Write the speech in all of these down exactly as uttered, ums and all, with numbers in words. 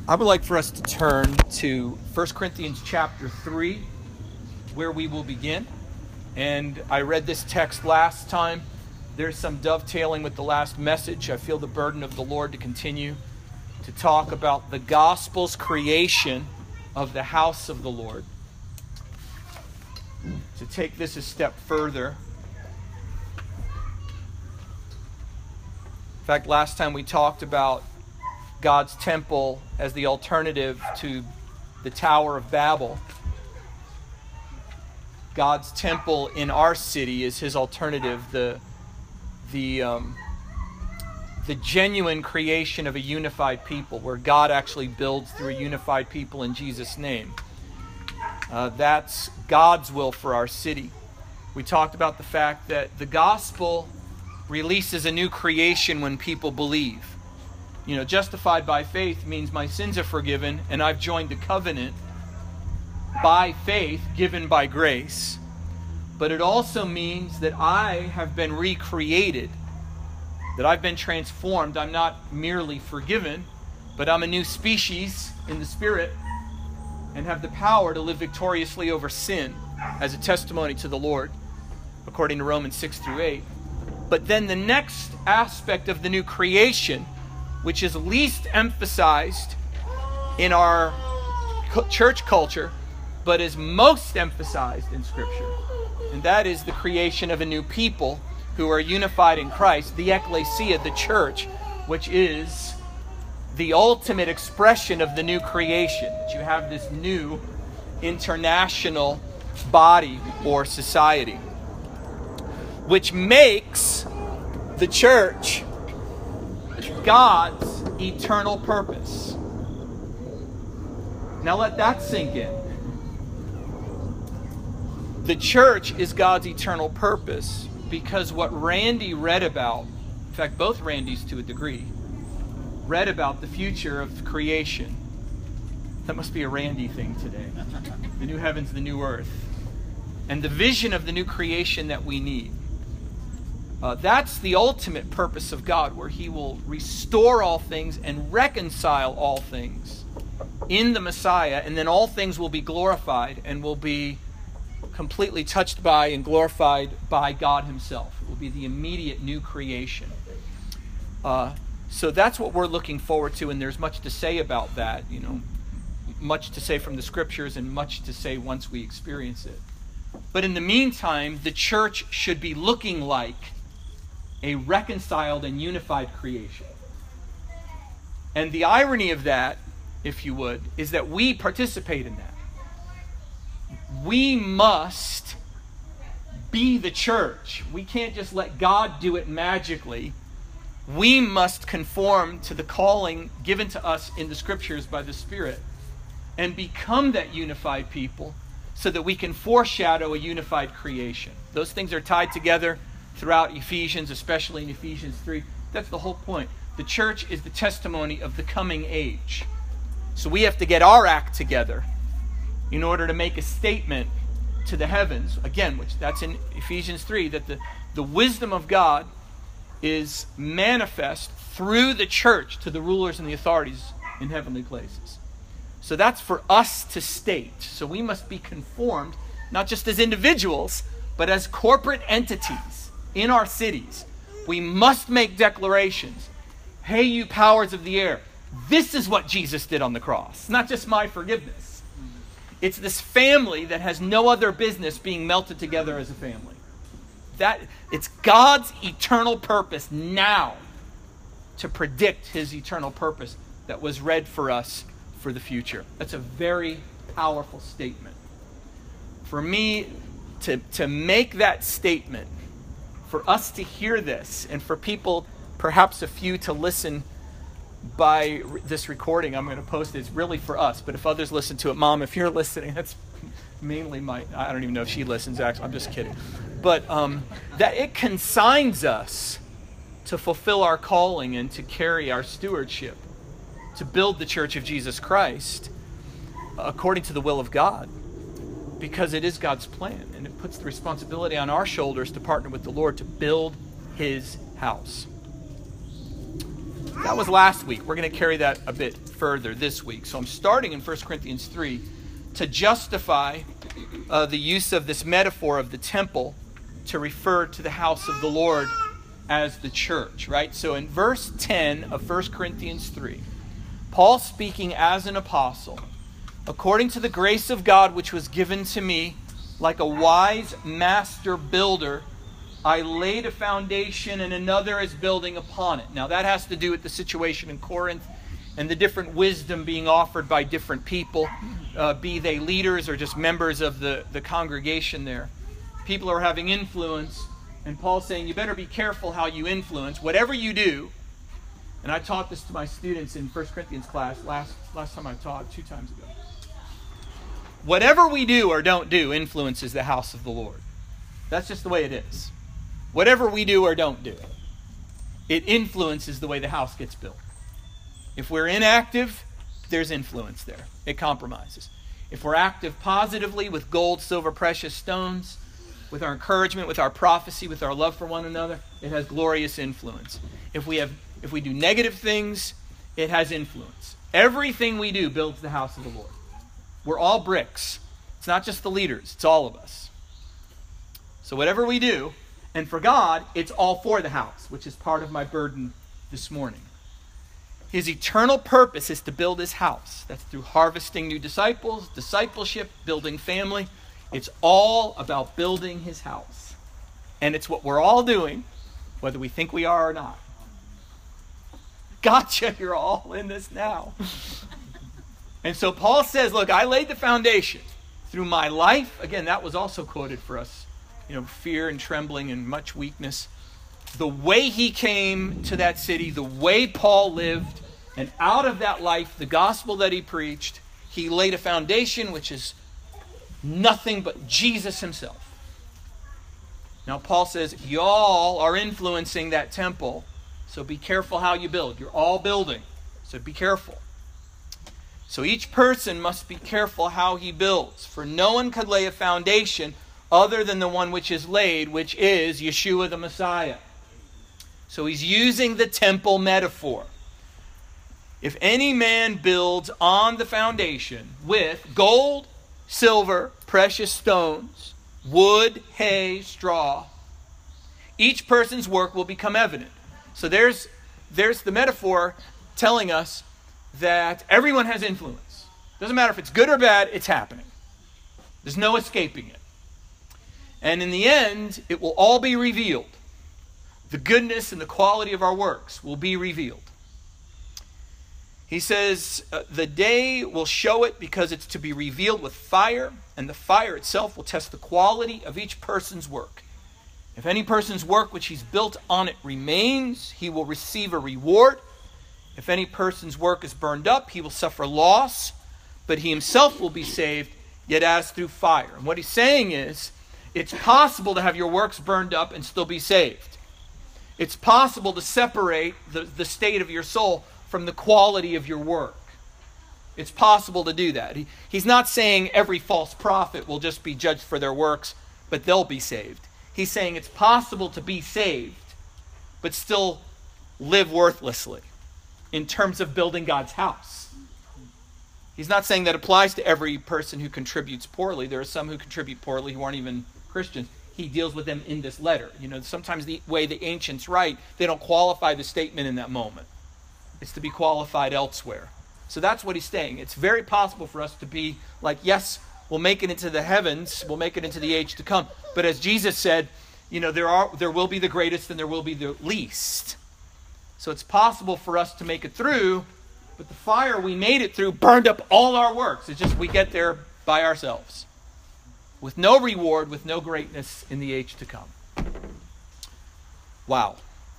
I would like for us to turn to First Corinthians chapter three, where we will begin. And I read this text last time. There's some dovetailing with the last message. I feel the burden of the Lord to continue to talk about the gospel's creation of the house of the Lord. To take this a step further. In fact, last time we talked about God's temple as the alternative to the Tower of Babel. God's temple in our city is his alternative, the the um, the genuine creation of a unified people, where God actually builds through a unified people in Jesus' name. Uh, that's God's will for our city. We talked about the fact that the gospel releases a new creation when people believe. You know, justified by faith means my sins are forgiven and I've joined the covenant by faith given by grace. But it also means that I have been recreated, that I've been transformed. I'm not merely forgiven, but I'm a new species in the Spirit and have the power to live victoriously over sin as a testimony to the Lord, according to Romans six through eight. But then the next aspect of the new creation, which is least emphasized in our church culture, but is most emphasized in Scripture. And that is the creation of a new people who are unified in Christ, the ecclesia, the church, which is the ultimate expression of the new creation. That you have this new international body or society, which makes the church God's eternal purpose. Now let that sink in. The church is God's eternal purpose because what Randy read about, in fact both Randys to a degree, read about the future of creation. That must be a Randy thing today. The new heavens, the new earth. And the vision of the new creation that we need. Uh, that's the ultimate purpose of God, where he will restore all things and reconcile all things in the Messiah, and then all things will be glorified and will be completely touched by and glorified by God himself. It will be the immediate new creation. Uh, so that's what we're looking forward to, and there's much to say about that, you know, much to say from the Scriptures and much to say once we experience it. But in the meantime, the church should be looking like a reconciled and unified creation. And the irony of that, if you would, is that we participate in that. We must be the church. We can't just let God do it magically. We must conform to the calling given to us in the Scriptures by the Spirit and become that unified people so that we can foreshadow a unified creation. Those things are tied together throughout Ephesians, especially in Ephesians three. That's the whole point. The church is the testimony of the coming age. So we have to get our act together in order to make a statement to the heavens. Again, which that's in Ephesians three, that the, the wisdom of God is manifest through the church to the rulers and the authorities in heavenly places. So that's for us to state. So we must be conformed, not just as individuals, but as corporate entities in our cities. We must make declarations. Hey, you powers of the air, this is what Jesus did on the cross. Not just my forgiveness. It's this family that has no other business being melted together as a family. That it's God's eternal purpose now to predict his eternal purpose that was read for us for the future. That's a very powerful statement. For me to, to make that statement, for us to hear this, and for people, perhaps a few, to listen by this recording I'm going to post it. It's really for us, but if others listen to it, Mom, if you're listening, that's mainly my, I don't even know if she listens, actually, I'm just kidding. But um, that it consigns us to fulfill our calling and to carry our stewardship, to build the church of Jesus Christ according to the will of God, because it is God's plan, and it puts the responsibility on our shoulders to partner with the Lord to build his house. That was last week. We're going to carry that a bit further this week. So I'm starting in First Corinthians three to justify uh, the use of this metaphor of the temple to refer to the house of the Lord as the church, right? So in verse ten of First Corinthians three, Paul speaking as an apostle, according to the grace of God which was given to me, like a wise master builder, I laid a foundation and another is building upon it. Now that has to do with the situation in Corinth and the different wisdom being offered by different people, uh, be they leaders or just members of the, the congregation there. People are having influence, and Paul's saying you better be careful how you influence. Whatever you do, and I taught this to my students in First Corinthians class last, last time I taught, two times ago. Whatever we do or don't do influences the house of the Lord. That's just the way it is. Whatever we do or don't do, it influences the way the house gets built. If we're inactive, there's influence there. It compromises. If we're active positively with gold, silver, precious stones, with our encouragement, with our prophecy, with our love for one another, it has glorious influence. If we have, if we do negative things, it has influence. Everything we do builds the house of the Lord. We're all bricks. It's not just the leaders, it's all of us. So whatever we do, and for God, it's all for the house, which is part of my burden this morning. His eternal purpose is to build his house. That's through harvesting new disciples, discipleship, building family. It's all about building his house. And it's what we're all doing, whether we think we are or not. Gotcha, you're all in this now. And so Paul says, look, I laid the foundation through my life. Again, that was also quoted for us. You know, fear and trembling and much weakness. The way he came to that city, the way Paul lived, and out of that life, the gospel that he preached, he laid a foundation which is nothing but Jesus himself. Now Paul says, y'all are influencing that temple, so be careful how you build. You're all building, so be careful. So each person must be careful how he builds, for no one could lay a foundation other than the one which is laid, which is Yeshua the Messiah. So he's using the temple metaphor. If any man builds on the foundation with gold, silver, precious stones, wood, hay, straw, each person's work will become evident. So there's, there's the metaphor telling us that everyone has influence. Doesn't matter if it's good or bad, it's happening. There's no escaping it. And in the end, it will all be revealed. The goodness and the quality of our works will be revealed. He says, uh, the day will show it because it's to be revealed with fire, and the fire itself will test the quality of each person's work. If any person's work which he's built on it remains, he will receive a reward. If any person's work is burned up, he will suffer loss, but he himself will be saved, yet as through fire. And what he's saying is, it's possible to have your works burned up and still be saved. It's possible to separate the, the state of your soul from the quality of your work. It's possible to do that. He, he's not saying every false prophet will just be judged for their works, but they'll be saved. He's saying it's possible to be saved, but still live worthlessly in terms of building God's house. He's not saying that applies to every person who contributes poorly. There are some who contribute poorly who aren't even Christians. He deals with them in this letter. You know, sometimes the way the ancients write, they don't qualify the statement in that moment. It's to be qualified elsewhere. So that's what he's saying. It's very possible for us to be like, yes, we'll make it into the heavens, we'll make it into the age to come. But as Jesus said, you know, there are there will be the greatest and there will be the least. So it's possible for us to make it through, but the fire we made it through burned up all our works. It's just we get there by ourselves, with no reward, with no greatness in the age to come. Wow.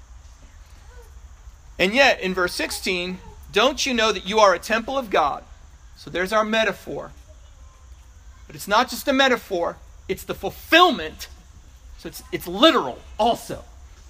And yet, in verse sixteen, don't you know that you are a temple of God? So there's our metaphor. But it's not just a metaphor, it's the fulfillment. So it's, it's literal also.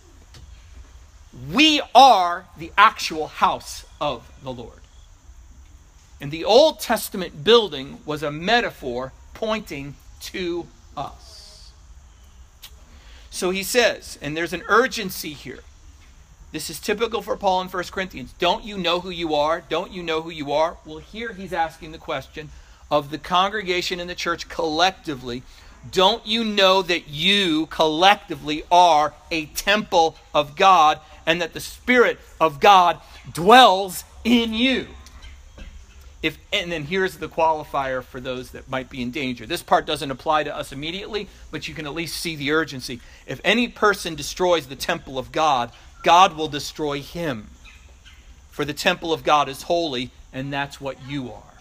We are the actual house of the Lord. And the Old Testament building was a metaphor pointing to us. So he says, and there's an urgency here. This is typical for Paul in First Corinthians. Don't you know who you are? Don't you know who you are? Well, here he's asking the question of the congregation and the church collectively. Don't you know that you collectively are a temple of God and that the Spirit of God dwells in you? If, and then here's the qualifier for those that might be in danger. This part doesn't apply to us immediately, but you can at least see the urgency. If any person destroys the temple of God, God will destroy him. For the temple of God is holy, and that's what you are.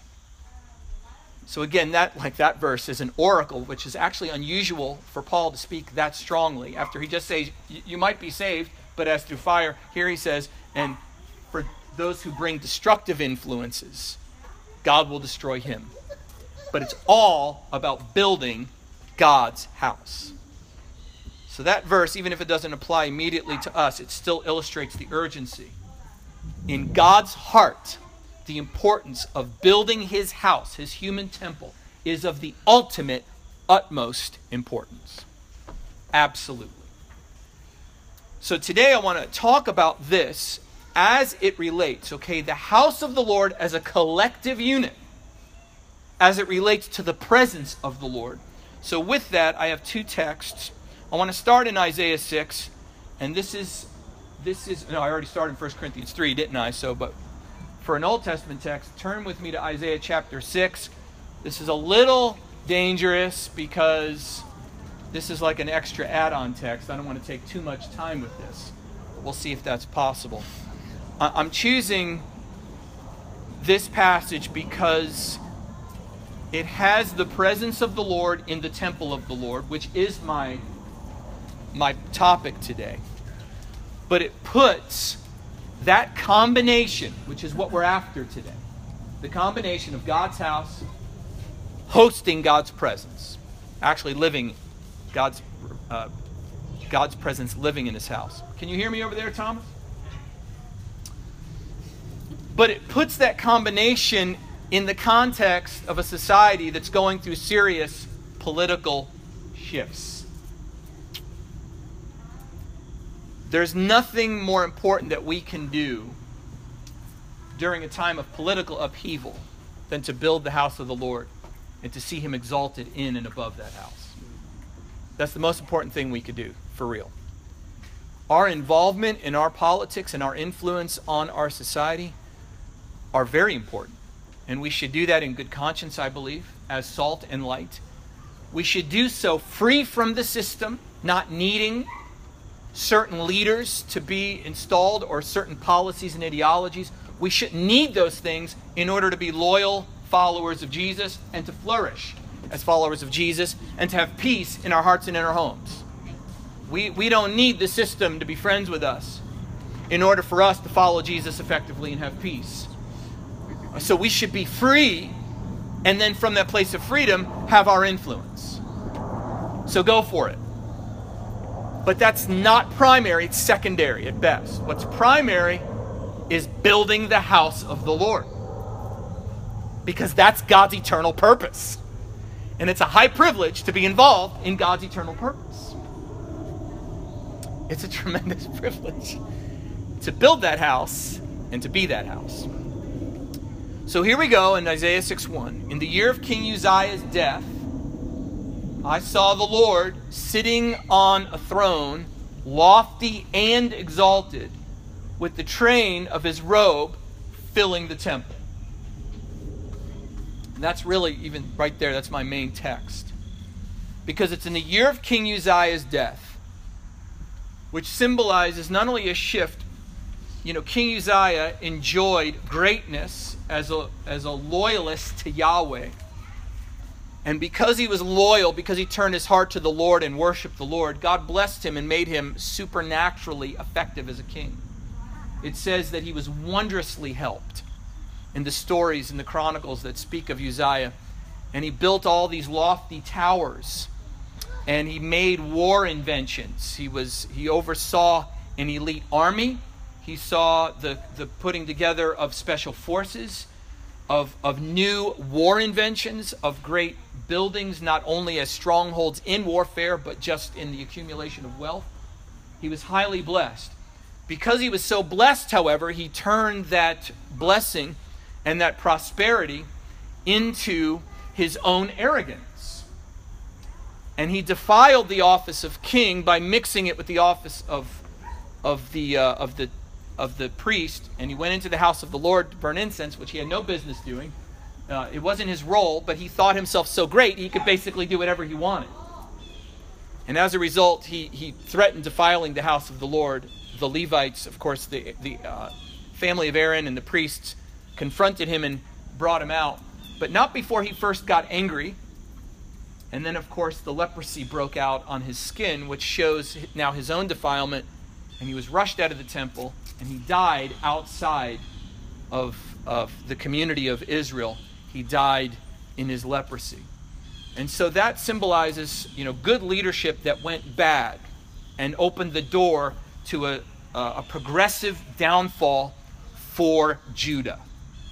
So again, that like that verse is an oracle, which is actually unusual for Paul to speak that strongly. After he just says, you might be saved, but as through fire, here he says, and for those who bring destructive influences, God will destroy him. But it's all about building God's house. So that verse, even if it doesn't apply immediately to us, it still illustrates the urgency. In God's heart, the importance of building his house, his human temple, is of the ultimate, utmost importance. Absolutely. So today I want to talk about this as it relates, okay, the house of the Lord as a collective unit, as it relates to the presence of the Lord. So with that, I have two texts. I want to start in Isaiah six, and this is, this is, no, I already started in First Corinthians three, didn't I? So, but for an Old Testament text, turn with me to Isaiah chapter six. This is a little dangerous because this is like an extra add-on text. I don't want to take too much time with this. We'll see if that's possible. I'm choosing this passage because it has the presence of the Lord in the temple of the Lord, which is my, my topic today. But it puts that combination, which is what we're after today, the combination of God's house, hosting God's presence, actually living God's uh, God's presence living in his house. Can you hear me over there, Thomas? But it puts that combination in the context of a society that's going through serious political shifts. There's nothing more important that we can do during a time of political upheaval than to build the house of the Lord and to see him exalted in and above that house. That's the most important thing we could do, for real. Our involvement in our politics and our influence on our society are very important. And we should do that in good conscience, I believe, as salt and light. We should do so free from the system, not needing certain leaders to be installed or certain policies and ideologies. We shouldn't need those things in order to be loyal followers of Jesus and to flourish as followers of Jesus and to have peace in our hearts and in our homes. We, we don't need the system to be friends with us in order for us to follow Jesus effectively and have peace. So we should be free, and then from that place of freedom, have our influence. So go for it. But that's not primary, it's secondary at best. What's primary is building the house of the Lord. Because that's God's eternal purpose. And it's a high privilege to be involved in God's eternal purpose. It's a tremendous privilege to build that house and to be that house. So here we go in Isaiah six one. In the year of King Uzziah's death, I saw the Lord sitting on a throne, lofty and exalted, with the train of his robe filling the temple. And that's really, even right there, that's my main text. Because it's in the year of King Uzziah's death, which symbolizes not only a shift. You know, King Uzziah enjoyed greatness as a, as a loyalist to Yahweh. And because he was loyal, because he turned his heart to the Lord and worshiped the Lord, God blessed him and made him supernaturally effective as a king. It says that he was wondrously helped in the stories and the chronicles that speak of Uzziah. And he built all these lofty towers. And he made war inventions. He was he oversaw an elite army. He saw the, the putting together of special forces, of, of new war inventions, of great buildings, not only as strongholds in warfare, but just in the accumulation of wealth. He was highly blessed. Because he was so blessed, however, he turned that blessing and that prosperity into his own arrogance. And he defiled the office of king by mixing it with the office of, of, the, uh, of, the, of the priest. And he went into the house of the Lord to burn incense, which he had no business doing. Uh, it wasn't his role, but he thought himself so great he could basically do whatever he wanted. And as a result, he, he threatened defiling the house of the Lord. The Levites, of course, the, the uh, family of Aaron and the priests confronted him and brought him out. But not before he first got angry. And then, of course, the leprosy broke out on his skin, which shows now his own defilement. And he was rushed out of the temple, and he died outside of, of the community of Israel. He died in his leprosy. And so that symbolizes, you know, good leadership that went bad and opened the door to a, a progressive downfall for Judah.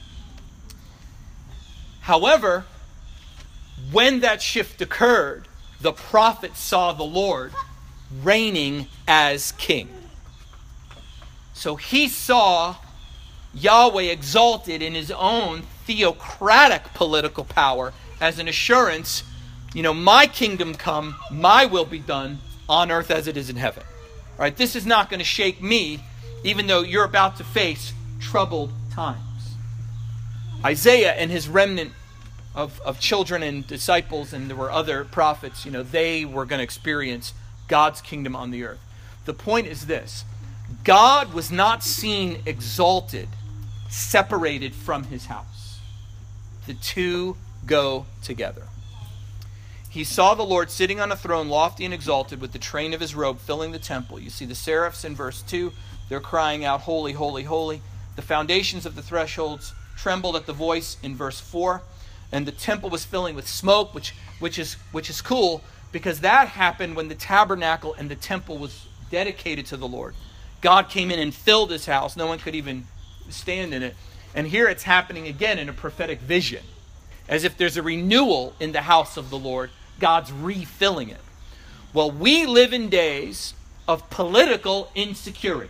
However, when that shift occurred, the prophet saw the Lord reigning as king. So he saw Yahweh exalted in his own theocratic political power as an assurance, you know, my kingdom come, my will be done on earth as it is in heaven. All right, this is not going to shake me, even though you're about to face troubled times. Isaiah and his remnant of, of children and disciples, and there were other prophets, you know, they were going to experience God's kingdom on the earth. The point is this: God was not seen exalted, separated from his house. The two go together. He saw the Lord sitting on a throne, lofty and exalted, with the train of his robe filling the temple. You see the seraphs in verse two. They're crying out, holy, holy, holy. The foundations of the thresholds trembled at the voice in verse four. And the temple was filling with smoke, which, which, is, which is cool, because that happened when the tabernacle and the temple was dedicated to the Lord. God came in and filled his house. No one could even stand in it. And here it's happening again in a prophetic vision. As if there's a renewal in the house of the Lord. God's refilling it. Well, we live in days of political insecurity.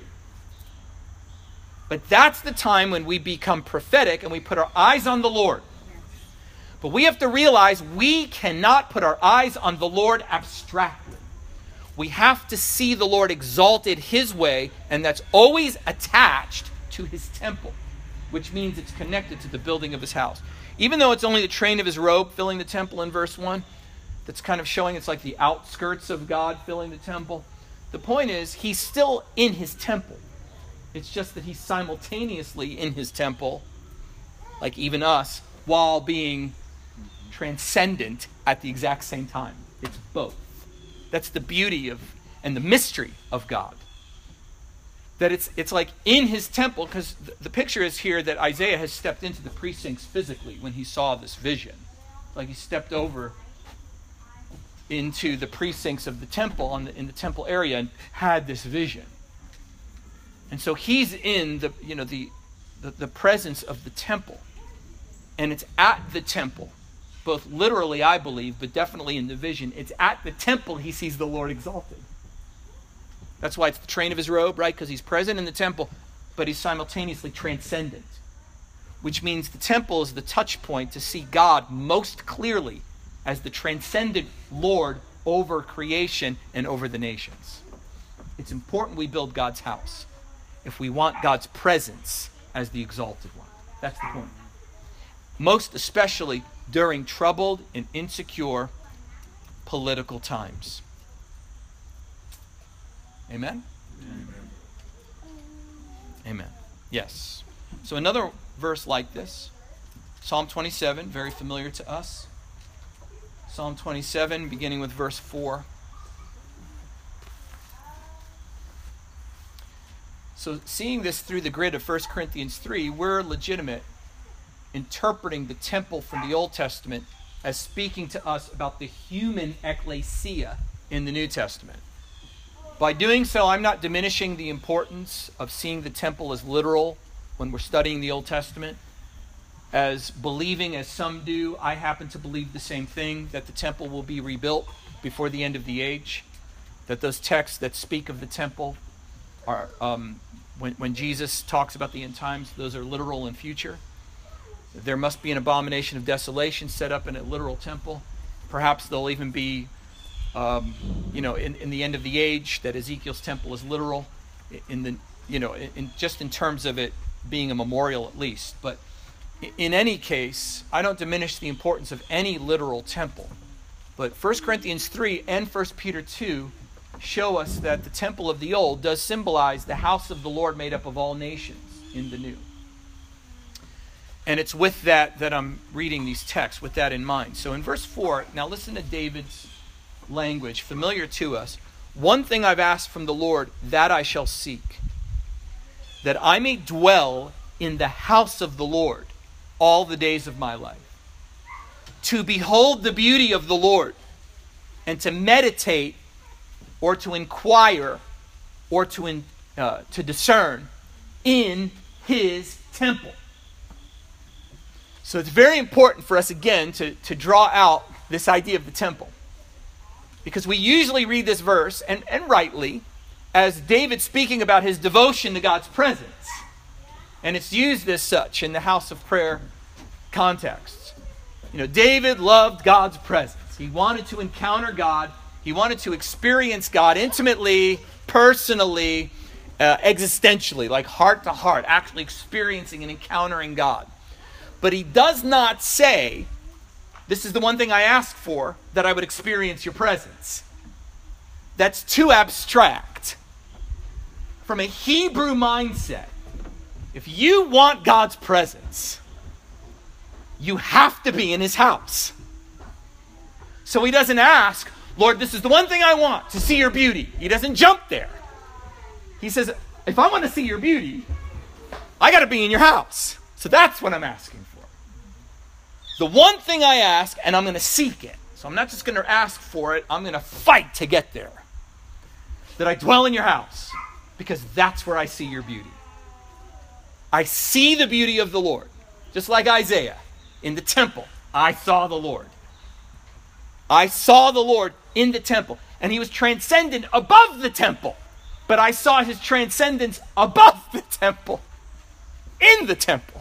But that's the time when we become prophetic and we put our eyes on the Lord. But we have to realize we cannot put our eyes on the Lord abstractly. We have to see the Lord exalted his way, and that's always attached to his temple, which means it's connected to the building of his house. Even though it's only the train of his robe filling the temple in verse one, that's kind of showing it's like the outskirts of God filling the temple. The point is, he's still in his temple. It's just that he's simultaneously in his temple, like even us, while being transcendent at the exact same time. It's both. That's the beauty of and the mystery of God. That it's it's like in his temple, because the, the picture is here that Isaiah has stepped into the precincts physically when he saw this vision. Like he stepped over into the precincts of the temple on the, in the temple area and had this vision. And so he's in the you know the, the the presence of the temple. And it's at the temple, both literally, I believe, but definitely in the vision. It's at the temple he sees the Lord exalted. That's why it's the train of his robe, right? Because he's present in the temple, but he's simultaneously transcendent. Which means the temple is the touch point to see God most clearly as the transcendent Lord over creation and over the nations. It's important we build God's house if we want God's presence as the exalted one. That's the point. Most especially during troubled and insecure political times. Amen? Amen. Amen. Yes. So another verse like this, Psalm twenty-seven, very familiar to us. Psalm twenty-seven, beginning with verse four. So seeing this through the grid of First Corinthians three, we're legitimate interpreting the temple from the Old Testament as speaking to us about the human ecclesia in the New Testament. By doing so, I'm not diminishing the importance of seeing the temple as literal when we're studying the Old Testament. As believing as some do, I happen to believe the same thing, that the temple will be rebuilt before the end of the age. That those texts that speak of the temple are, um, when, when Jesus talks about the end times, those are literal and future. There must be an abomination of desolation set up in a literal temple. Perhaps there'll even be, um, you know, in, in the end of the age, that Ezekiel's temple is literal, in the, you know, in, in just in terms of it being a memorial at least. But in any case, I don't diminish the importance of any literal temple. But First Corinthians three and First Peter two show us that the temple of the old does symbolize the house of the Lord made up of all nations in the new. And it's with that that I'm reading these texts, with that in mind. So in verse four, now listen to David's language, familiar to us. One thing I've asked from the Lord, that I shall seek, that I may dwell in the house of the Lord all the days of my life, to behold the beauty of the Lord, and to meditate, or to inquire, or to, in, uh, to discern in his temple. So it's very important for us, again, to, to draw out this idea of the temple. Because we usually read this verse, and, and rightly, as David speaking about his devotion to God's presence. And it's used as such in the house of prayer contexts. You know, David loved God's presence. He wanted to encounter God. He wanted to experience God intimately, personally, uh, existentially, like heart to heart, actually experiencing and encountering God. But he does not say, this is the one thing I ask for, that I would experience your presence. That's too abstract. From a Hebrew mindset, if you want God's presence, you have to be in his house. So he doesn't ask, Lord, this is the one thing I want, to see your beauty. He doesn't jump there. He says, if I want to see your beauty, I got to be in your house. So that's what I'm asking for. The one thing I ask, and I'm going to seek it. So I'm not just going to ask for it. I'm going to fight to get there. That I dwell in your house, because that's where I see your beauty. I see the beauty of the Lord. Just like Isaiah in the temple. I saw the Lord. I saw the Lord in the temple. And he was transcendent above the temple. But I saw his transcendence above the temple. In the temple.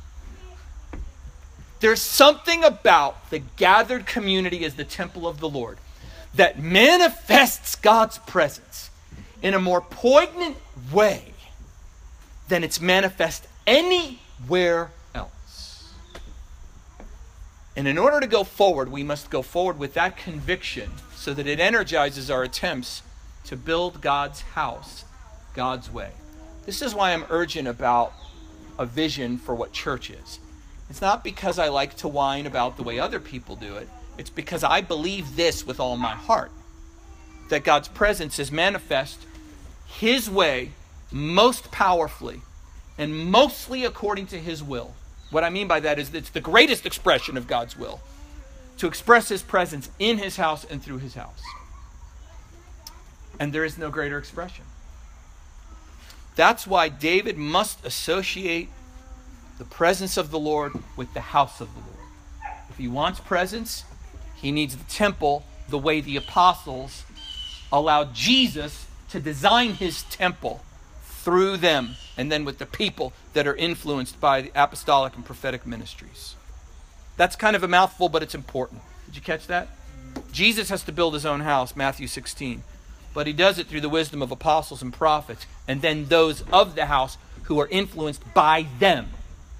There's something about the gathered community as the temple of the Lord that manifests God's presence in a more poignant way than it's manifest anywhere else. And in order to go forward, we must go forward with that conviction so that it energizes our attempts to build God's house God's way. This is why I'm urgent about a vision for what church is. It's not because I like to whine about the way other people do it. It's because I believe this with all my heart. That God's presence is manifest his way most powerfully and mostly according to his will. What I mean by that is that it's the greatest expression of God's will. To express his presence in his house and through his house. And there is no greater expression. That's why David must associate the presence of the Lord with the house of the Lord. If he wants presence, he needs the temple the way the apostles allowed Jesus to design his temple through them, and then with the people that are influenced by the apostolic and prophetic ministries. That's kind of a mouthful, but it's important. Did you catch that? Jesus has to build his own house, Matthew sixteen. But he does it through the wisdom of apostles and prophets, and then those of the house who are influenced by them.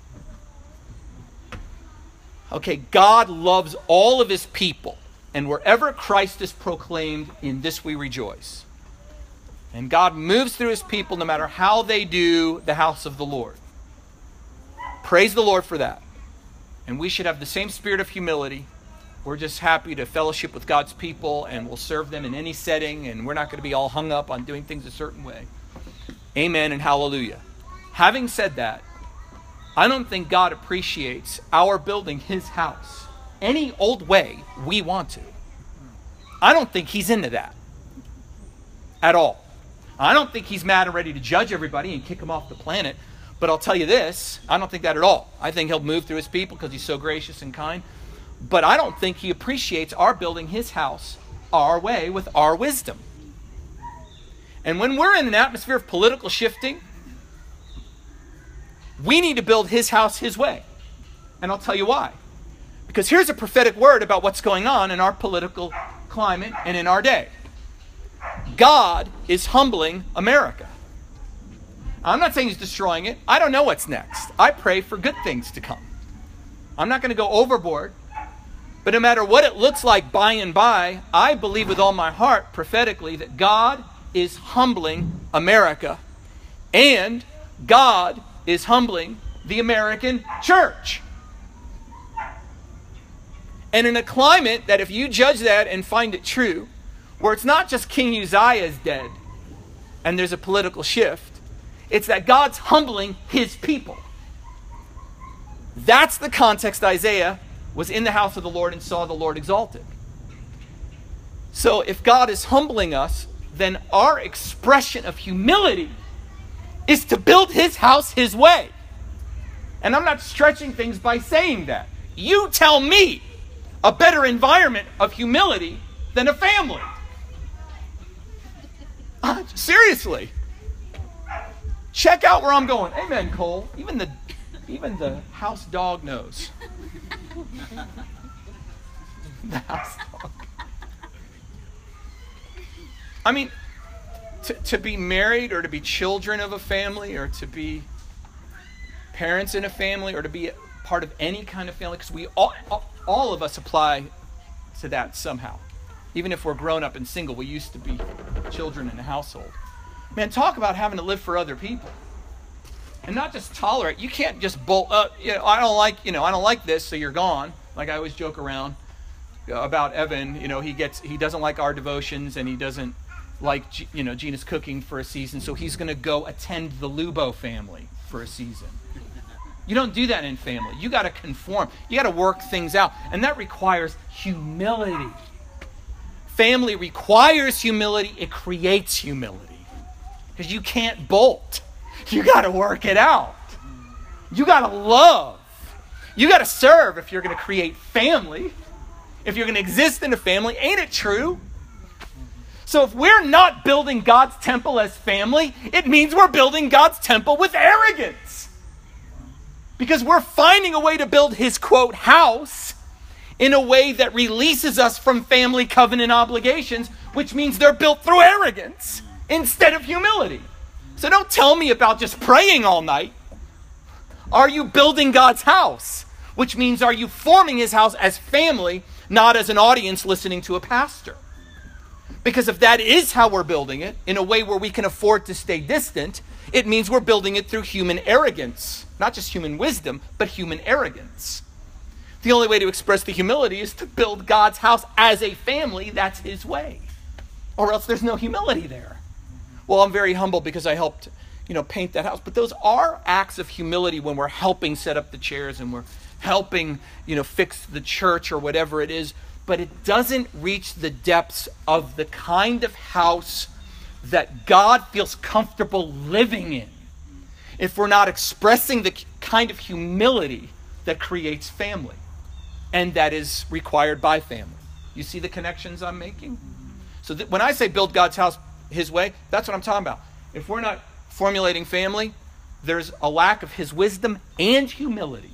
Okay, God loves all of his people. And wherever Christ is proclaimed, in this we rejoice. And God moves through his people no matter how they do the house of the Lord. Praise the Lord for that. And we should have the same spirit of humility. We're just happy to fellowship with God's people, and we'll serve them in any setting, and we're not going to be all hung up on doing things a certain way. Amen and hallelujah. Having said that, I don't think God appreciates our building his house any old way we want to. I don't think he's into that at all. I don't think he's mad and ready to judge everybody and kick them off the planet. But I'll tell you this, I don't think that at all. I think he'll move through his people because he's so gracious and kind. But I don't think he appreciates our building his house our way with our wisdom. And when we're in an atmosphere of political shifting, we need to build his house his way. And I'll tell you why. Because here's a prophetic word about what's going on in our political climate and in our day. God is humbling America. I'm not saying he's destroying it. I don't know what's next. I pray for good things to come. I'm not going to go overboard. But no matter what it looks like by and by, I believe with all my heart prophetically that God is humbling America. And God is humbling the American church. And in a climate that if you judge that and find it true, where it's not just King Uzziah is dead and there's a political shift, it's that God's humbling his people. That's the context Isaiah was in the house of the Lord and saw the Lord exalted. So if God is humbling us, then our expression of humility is to build his house his way. And I'm not stretching things by saying that. You tell me a better environment of humility than a family. Uh, seriously. Check out where I'm going. Amen, Cole. Even the even the house dog knows. The house dog. I mean, to, to be married or to be children of a family or to be parents in a family or to be part of any kind of family, because we all, all, all of us apply to that somehow. Even if we're grown up and single, we used to be children in a household. Man, talk about having to live for other people. And not just tolerate. You can't just bolt up. You know, I don't like, you know, I don't like this, so you're gone. Like I always joke around about Evan. You know, he gets, he doesn't like our devotions, and he doesn't like, you know, Gina's cooking for a season, so he's going to go attend the Lubo family for a season. You don't do that in family. You got to conform. You got to work things out, and that requires humility. Family requires humility. It creates humility because you can't bolt. You got to work it out. You got to love. You got to serve if you're going to create family. If you're going to exist in a family, ain't it true? So if we're not building God's temple as family, it means we're building God's temple with arrogance. Because we're finding a way to build his, quote, house in a way that releases us from family covenant obligations, which means they're built through arrogance instead of humility. So don't tell me about just praying all night. Are you building God's house? Which means are you forming his house as family, not as an audience listening to a pastor? Because if that is how we're building it, in a way where we can afford to stay distant, it means we're building it through human arrogance. Not just human wisdom, but human arrogance. The only way to express the humility is to build God's house as a family. That's his way. Or else there's no humility there. Well, I'm very humble because I helped, you know, paint that house. But those are acts of humility when we're helping set up the chairs and we're helping, you know, fix the church or whatever it is. But it doesn't reach the depths of the kind of house that God feels comfortable living in if we're not expressing the kind of humility that creates family and that is required by family. You see the connections I'm making? So that when I say build God's house his way, that's what I'm talking about. If we're not formulating family, there's a lack of his wisdom and humility.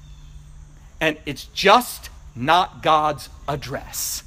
And it's just not God's address.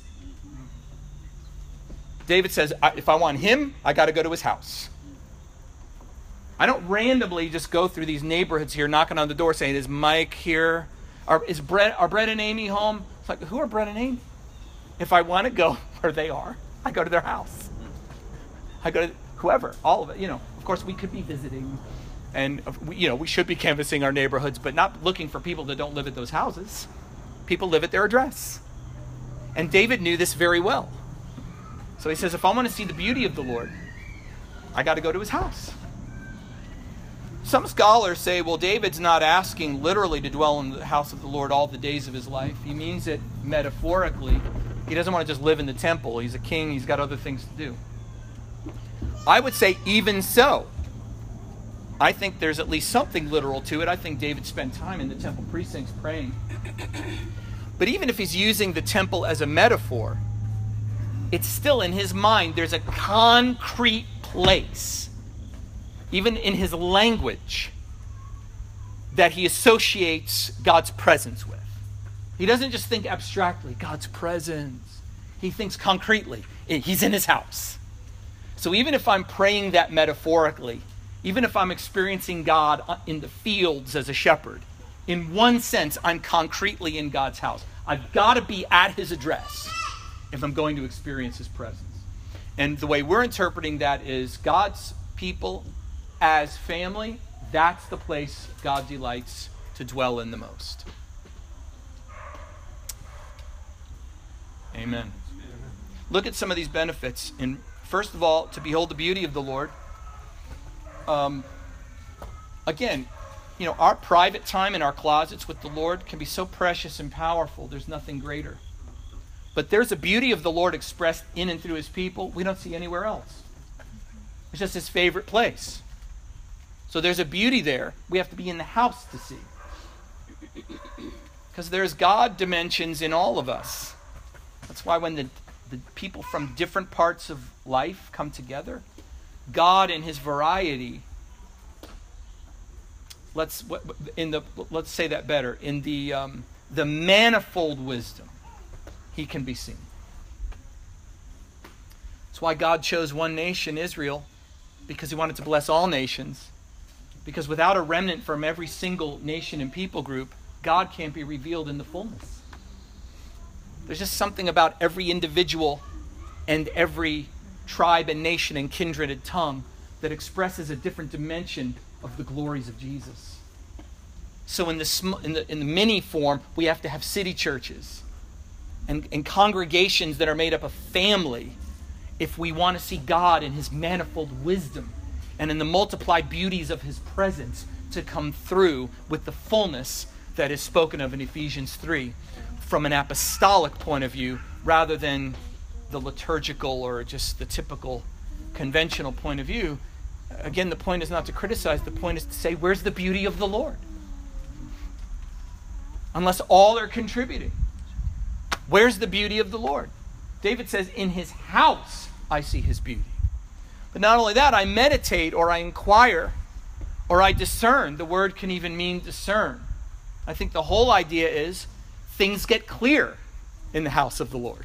David says, if I want him, I got to go to his house. I don't randomly just go through these neighborhoods here, knocking on the door saying, is Mike here? Are, is Brett, are Brett and Amy home? It's like, who are Brett and Amy? If I want to go where they are, I go to their house. I go to whoever, all of it. You know, of course, we could be visiting, and you know, we should be canvassing our neighborhoods, but not looking for people that don't live at those houses. People live at their address. And David knew this very well. So he says, if I want to see the beauty of the Lord, I got to go to his house. Some scholars say, well, David's not asking literally to dwell in the house of the Lord all the days of his life. He means it metaphorically. He doesn't want to just live in the temple. He's a king. He's got other things to do. I would say even so. I think there's at least something literal to it. I think David spent time in the temple precincts praying. But even if he's using the temple as a metaphor, it's still in his mind. There's a concrete place, even in his language, that he associates God's presence with. He doesn't just think abstractly, God's presence. He thinks concretely. He's in his house. So even if I'm praying that metaphorically, even if I'm experiencing God in the fields as a shepherd, in one sense, I'm concretely in God's house. I've got to be at his address if I'm going to experience his presence. And the way we're interpreting that is God's people as family, that's the place God delights to dwell in the most. Amen. Look at some of these benefits. And first of all, to behold the beauty of the Lord. Um, again, you know, our private time in our closets with the Lord can be so precious and powerful. There's nothing greater. But there's a beauty of the Lord expressed in and through his people we don't see anywhere else. It's just his favorite place. So there's a beauty there we have to be in the house to see. Because there's God dimensions in all of us. That's why when the, the people from different parts of life come together, God in his variety, let's in the let's say that better, in the um, the manifold wisdom, he can be seen. That's why God chose one nation, Israel, because he wanted to bless all nations. Because without a remnant from every single nation and people group, God can't be revealed in the fullness. There's just something about every individual and every tribe and nation and kindred and tongue that expresses a different dimension of the glories of Jesus. So in the sm- in the, in the mini form, we have to have city churches and, and congregations that are made up of family if we want to see God in his manifold wisdom and in the multiplied beauties of his presence to come through with the fullness that is spoken of in Ephesians three from an apostolic point of view rather than the liturgical or just the typical conventional point of view. Again, the point is not to criticize. The point is to say, where's the beauty of the Lord? Unless all are contributing. Where's the beauty of the Lord? David says, in his house I see his beauty. But not only that, I meditate or I inquire or I discern. The word can even mean discern. I think the whole idea is things get clear in the house of the Lord.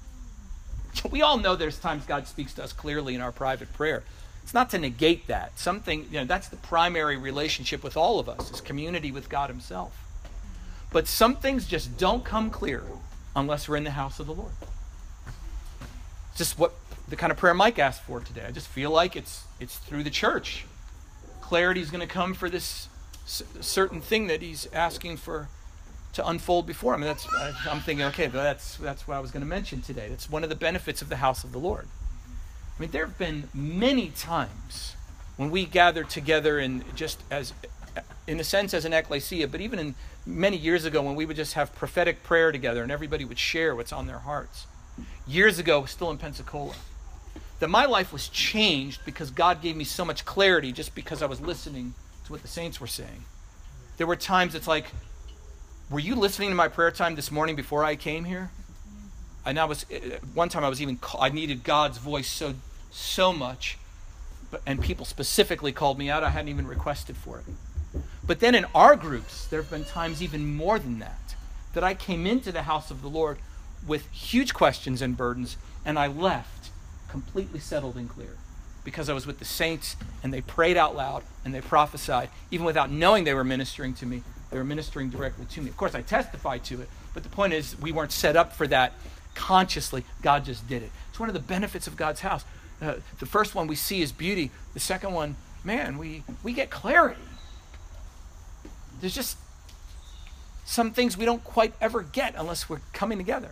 We all know there's times God speaks to us clearly in our private prayer. It's not to negate that. Something, you know, that's the primary relationship with all of us, is community with God himself. But some things just don't come clear unless we're in the house of the Lord. It's just what the kind of prayer Mike asked for today. I just feel like it's it's through the church. Clarity is going to come for this c- certain thing that he's asking for to unfold before him. And that's I'm thinking, okay, that's that's what I was going to mention today. That's one of the benefits of the house of the Lord. I mean, there have been many times when we gather together in just as, in a sense, as an ecclesia, but even in many years ago when we would just have prophetic prayer together and everybody would share what's on their hearts. Years ago, still in Pensacola, that my life was changed because God gave me so much clarity just because I was listening to what the saints were saying. There were times it's like, were you listening to my prayer time this morning before I came here? And I was, one time I was even, I needed God's voice so, so much, but, and people specifically called me out. I hadn't even requested for it. But then in our groups, there have been times even more than that, that I came into the house of the Lord with huge questions and burdens, and I left completely settled and clear because I was with the saints and they prayed out loud and they prophesied. Even without knowing they were ministering to me, they were ministering directly to me. Of course, I testified to it, but the point is we weren't set up for that consciously. God just did it. It's one of the benefits of God's house. Uh, the first one we see is beauty. The second one, man, we, we get clarity. There's just some things we don't quite ever get unless we're coming together.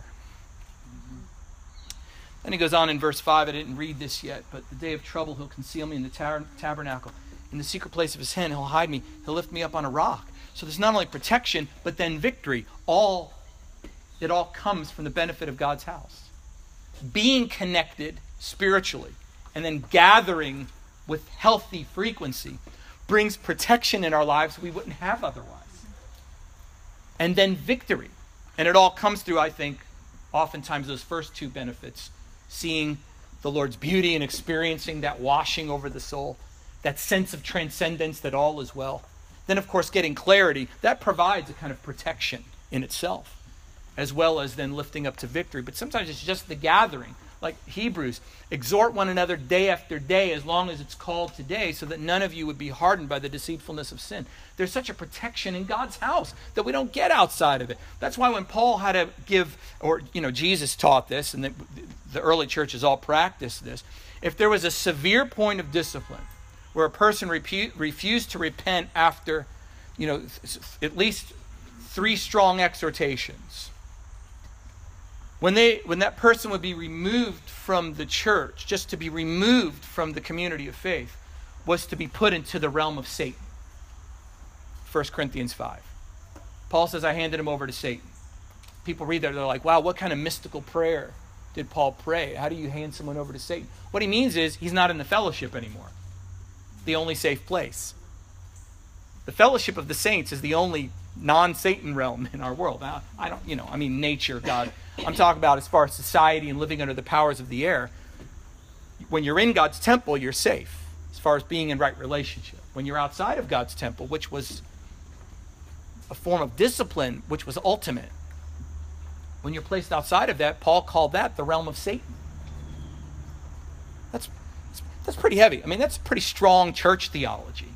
Then he goes on in verse five. I didn't read this yet, but the day of trouble he'll conceal me in the tar- tabernacle. In the secret place of his hand he'll hide me. He'll lift me up on a rock. So there's not only protection, but then victory. All, it all comes from the benefit of God's house. Being connected spiritually and then gathering with healthy frequency brings protection in our lives we wouldn't have otherwise. And then victory. And it all comes through, I think, oftentimes those first two benefits seeing the Lord's beauty and experiencing that washing over the soul, that sense of transcendence that all is well. Then, of course, getting clarity, that provides a kind of protection in itself, as well as then lifting up to victory. But sometimes it's just the gathering. Like Hebrews, exhort one another day after day as long as it's called today, so that none of you would be hardened by the deceitfulness of sin. There's such a protection in God's house that we don't get outside of it. That's why when Paul had to give, or you know, Jesus taught this, and the, the early churches all practiced this. If there was a severe point of discipline where a person repu- refused to repent after, you know, at least three strong exhortations, When they, when that person would be removed from the church, just to be removed from the community of faith, was to be put into the realm of Satan. First Corinthians five. Paul says, I handed him over to Satan. People read that, they're like, wow, what kind of mystical prayer did Paul pray? How do you hand someone over to Satan? What he means is, he's not in the fellowship anymore. The only safe place. The fellowship of the saints is the only non-Satan realm in our world. Now, I don't, you know, I mean nature, God. I'm talking about as far as society and living under the powers of the air. When you're in God's temple, you're safe as far as being in right relationship. When you're outside of God's temple, which was a form of discipline, which was ultimate, when you're placed outside of that, Paul called that the realm of Satan. That's, that's pretty heavy. I mean, that's pretty strong church theology.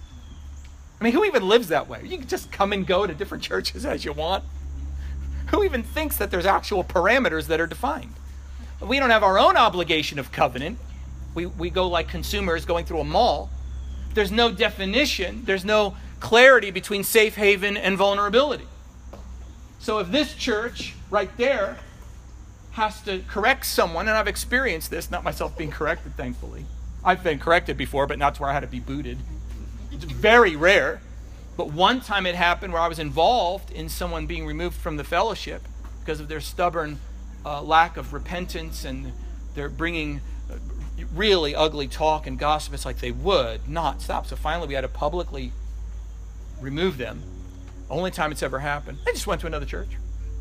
I mean, who even lives that way? You can just come and go to different churches as you want. Who even thinks that there's actual parameters that are defined? We don't have our own obligation of covenant. We, we go like consumers going through a mall. There's no definition. There's no clarity between safe haven and vulnerability. So if this church right there has to correct someone, and I've experienced this, not myself being corrected, thankfully. I've been corrected before, but not to where I had to be booted. It's very rare. But one time it happened where I was involved in someone being removed from the fellowship because of their stubborn uh, lack of repentance, and they're bringing uh, really ugly talk and gossip. It's like they would not stop. So finally we had to publicly remove them. Only time it's ever happened. They just went to another church.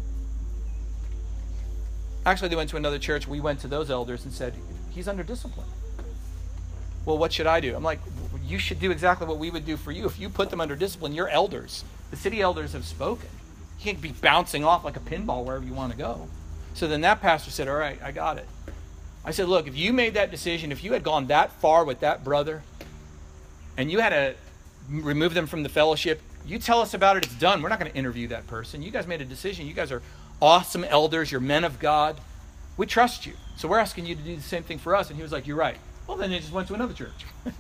Actually, they went to another church. We went to those elders and said, he's under discipline. Well, what should I do? I'm like, you should do exactly what we would do for you. If you put them under discipline, you're elders. The city elders have spoken. You can't be bouncing off like a pinball wherever you want to go. So then that pastor said, all right, I got it. I said, look, if you made that decision, if you had gone that far with that brother, and you had to remove them from the fellowship, you tell us about it, it's done. We're not going to interview that person. You guys made a decision. You guys are awesome elders. You're men of God. We trust you. So we're asking you to do the same thing for us. And he was like, you're right. Well, then they just went to another church.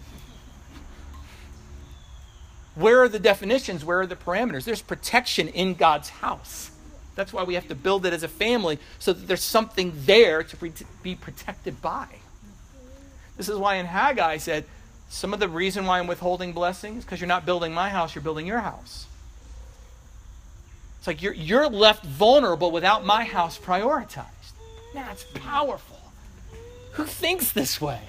Where are the definitions? Where are the parameters? There's protection in God's house. That's why we have to build it as a family, so that there's something there to be protected by. This is why in Haggai I said, some of the reason why I'm withholding blessings, because you're not building my house, you're building your house. It's like you're, you're left vulnerable without my house prioritized. That's powerful. Who thinks this way?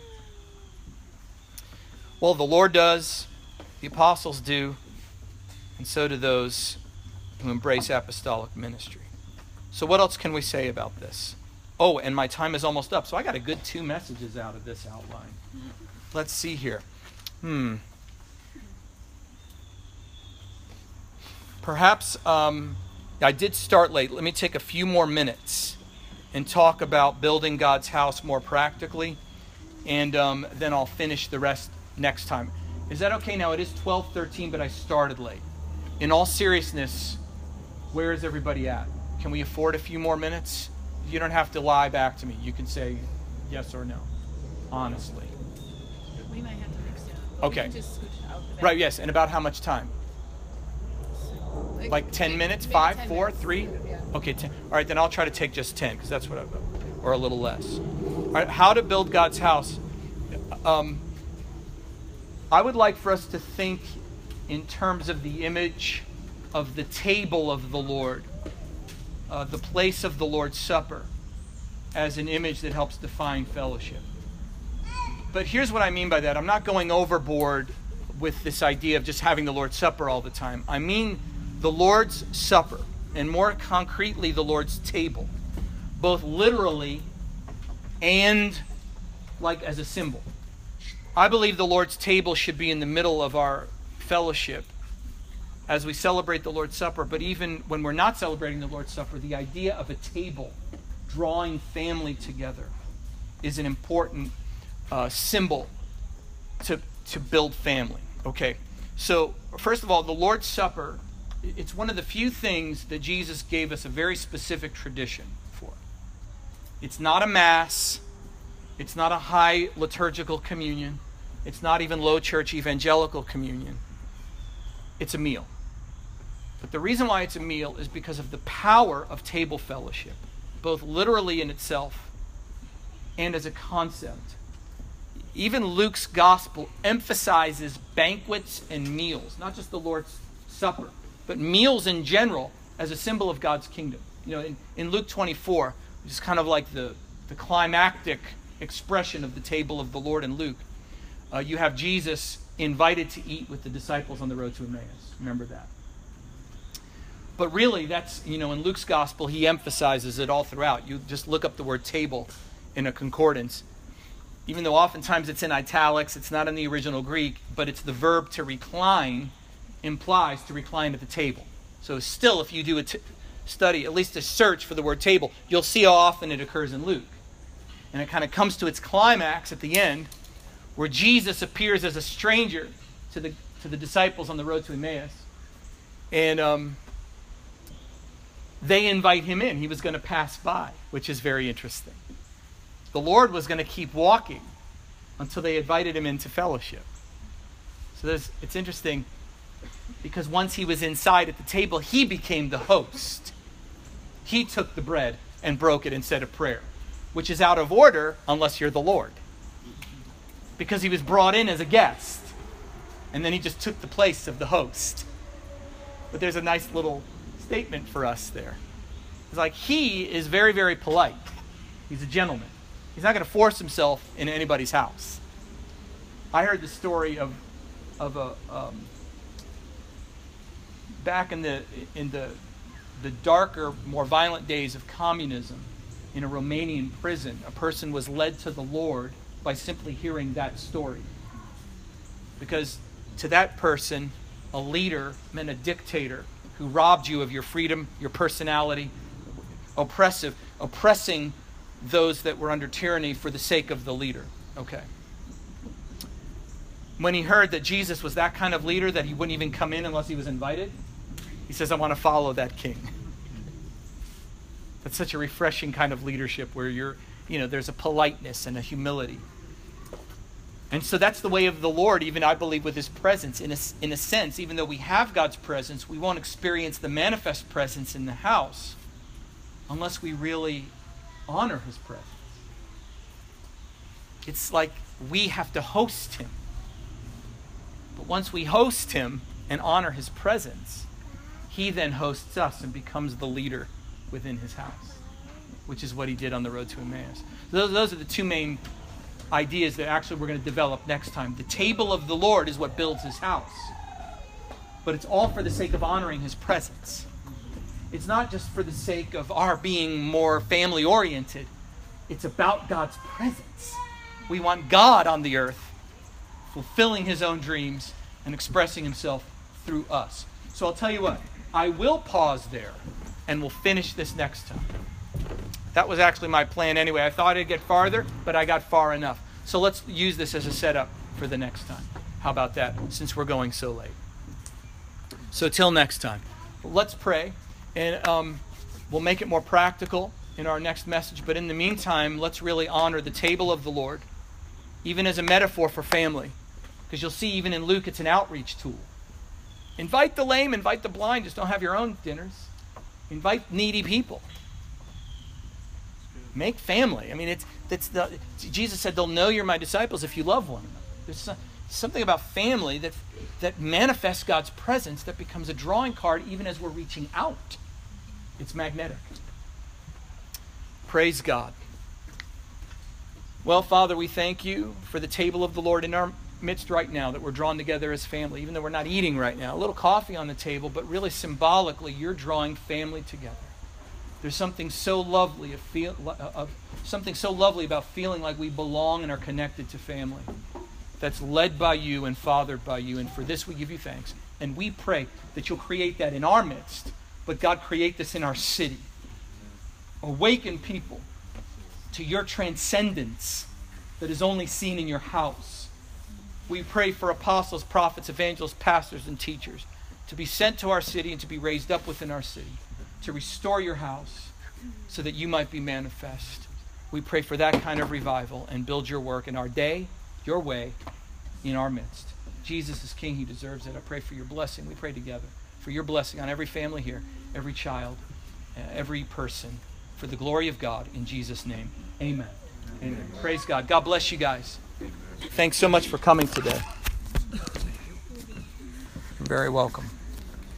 Well, the Lord does, the apostles do, and so do those who embrace apostolic ministry. So what else can we say about this? Oh, and my time is almost up, so I got a good two messages out of this outline. Let's see here. Hmm. Perhaps um, I did start late. Let me take a few more minutes and talk about building God's house more practically, and um, then I'll finish the rest next time. Is that okay? Now it is twelve thirteen, but I started late. In all seriousness, where is everybody at? Can we afford a few more minutes? You don't have to lie back to me. You can say yes or no, honestly. We might have to mix it up. Okay. We can just switch it out. Right, yes. And about how much time? Like, Like ten maybe- minutes? maybe Five? ten Four? minutes. Three? Yeah. Okay, ten. All right, then I'll try to take just ten, because that's what I've got. Or a little less. All right, how to build God's house. Um, I would like for us to think in terms of the image of the table of the Lord, uh, the place of the Lord's Supper, as an image that helps define fellowship. But here's what I mean by that. I'm not going overboard with this idea of just having the Lord's Supper all the time. I mean the Lord's Supper, and more concretely, the Lord's table, both literally and like as a symbol. I believe the Lord's table should be in the middle of our fellowship as we celebrate the Lord's Supper. But even when we're not celebrating the Lord's Supper, the idea of a table drawing family together is an important uh, symbol to, to build family. Okay, so first of all, the Lord's Supper, it's one of the few things that Jesus gave us a very specific tradition for. It's not a mass. It's not a high liturgical communion. It's not even low church evangelical communion. It's a meal. But the reason why it's a meal is because of the power of table fellowship, both literally in itself and as a concept. Even Luke's gospel emphasizes banquets and meals, not just the Lord's Supper, but meals in general as a symbol of God's kingdom. You know, in, in Luke twenty-four, which is kind of like the, the climactic expression of the table of the Lord in Luke, uh, you have Jesus invited to eat with the disciples on the road to Emmaus. Remember that. But really, that's, you know, in Luke's gospel, he emphasizes it all throughout. You just look up the word table in a concordance. Even though oftentimes it's in italics, it's not in the original Greek, but it's the verb to recline implies to recline at the table. So still, if you do a t- study, at least a search for the word table, you'll see how often it occurs in Luke. And it kind of comes to its climax at the end, where Jesus appears as a stranger to the to the disciples on the road to Emmaus. And um, they invite him in. He was going to pass by, which is very interesting. The Lord was going to keep walking until they invited him into fellowship. So there's, it's interesting because once he was inside at the table, he became the host. He took the bread and broke it and said a prayer, which is out of order unless you're the Lord. Because he was brought in as a guest, and then he just took the place of the host. But there's a nice little statement for us there. It's like he is very, very polite. He's a gentleman. He's not going to force himself in anybody's house. I heard the story of of a um, back in the in the the darker, more violent days of communism, in a Romanian prison, a person was led to the Lord by simply hearing that story. Because to that person, a leader meant a dictator who robbed you of your freedom, your personality, oppressive, oppressing those that were under tyranny for the sake of the leader. Okay. When he heard that Jesus was that kind of leader, that he wouldn't even come in unless he was invited, he says, I want to follow that king. That's such a refreshing kind of leadership where you're, you know, there's a politeness and a humility. And so that's the way of the Lord, even I believe, with his presence. In a, in a sense, even though we have God's presence, we won't experience the manifest presence in the house unless we really honor his presence. It's like we have to host him. But once we host him and honor his presence, he then hosts us and becomes the leader within his house, which is what he did on the road to Emmaus. Those, those are the two main ideas that actually we're going to develop next time. The table of the Lord is what builds his house. But it's all for the sake of honoring his presence. It's not just for the sake of our being more family-oriented. It's about God's presence. We want God on the earth, fulfilling his own dreams and expressing himself through us. So I'll tell you what, I will pause there and we'll finish this next time. That was actually my plan anyway. I thought I'd get farther, but I got far enough. So let's use this as a setup for the next time. How about that, since we're going so late? So till next time, let's pray. And um, we'll make it more practical in our next message. But in the meantime, let's really honor the table of the Lord, even as a metaphor for family. Because you'll see even in Luke, it's an outreach tool. Invite the lame, invite the blind. Just don't have your own dinners. Invite needy people. Make family. I mean, it's, it's the, Jesus said, they'll know you're my disciples if you love one another. There's something about family that, that manifests God's presence that becomes a drawing card even as we're reaching out. It's magnetic. Praise God. Well, Father, we thank you for the table of the Lord in our midst right now, that we're drawn together as family, even though we're not eating right now. A little coffee on the table, but really symbolically, you're drawing family together. There's something so lovely of feel, of something so lovely about feeling like we belong and are connected to family. That's led by you and fathered by you. And for this we give you thanks. And we pray that you'll create that in our midst. But God, create this in our city. Awaken people to your transcendence that is only seen in your house. We pray for apostles, prophets, evangelists, pastors, and teachers to be sent to our city and to be raised up within our city, to restore your house so that you might be manifest. We pray for that kind of revival and build your work in our day, your way, in our midst. Jesus is King. He deserves it. I pray for your blessing. We pray together for your blessing on every family here, every child, uh, every person, for the glory of God, in Jesus' name. Amen. Amen. Amen. Praise God. God bless you guys. Thanks so much for coming today. You're very welcome.